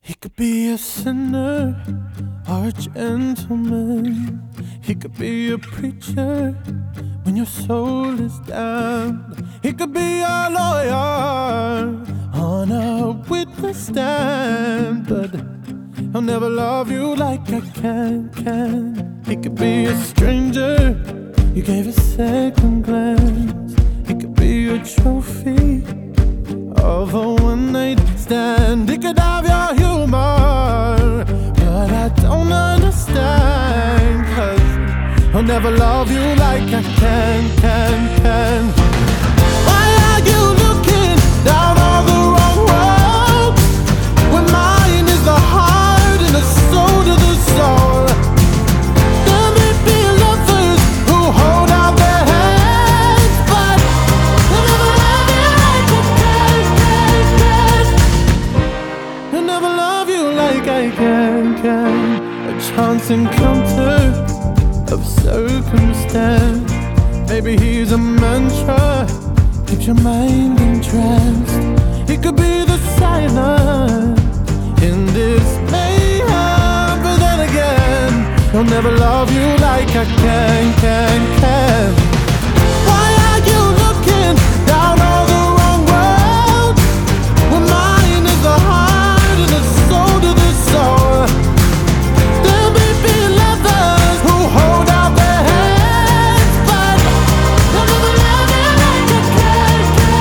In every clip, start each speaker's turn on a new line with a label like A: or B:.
A: He could be a sinner or a gentleman. He could be a preacher when your soul is damned. He could be a lawyer on a witness stand, but he'll never love you like I can. He could be a stranger you gave a second glance. He could be a trophy of a one-night stand. He could have your humor, but I don't understand, 'cause he'll never love you like I can. Why are you looking down on the wrong road when mine is the heart and the soul to the soul? There may be lovers who hold out their hands, but they'll never love you like I can. He'll never love you like I can. A chance encounter of circumstance. Maybe he's a mantra, keeps your mind entranced. He could be the silence in this mayhem, but then again, he'll never love you like I can. Why are you looking down on the wrong road when mine is the heart and the soul to the soul? There may be lovers who hold out their hands, but they'll never love you like I can.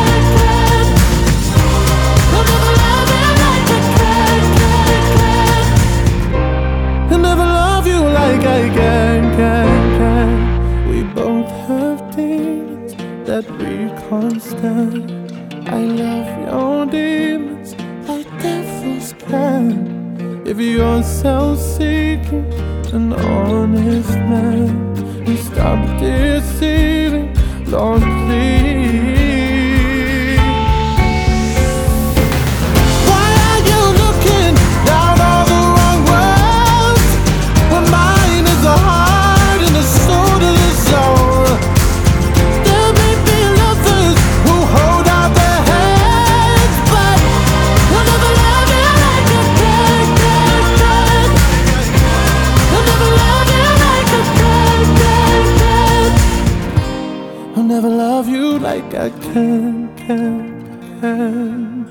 A: They'll never love you like I can. They'll never love you like I can. We both have demons that we can't stand. I love your demons like devils can. If you're self-seeking, an honest man, you stop deceiving, Lord, please. Why are you looking down on the wrong road when mine is the heart and the soul to the soul? There may be lovers who hold out their hands, but they'll never love you like I can. They'll never love you like I can. I'll never love you like I can.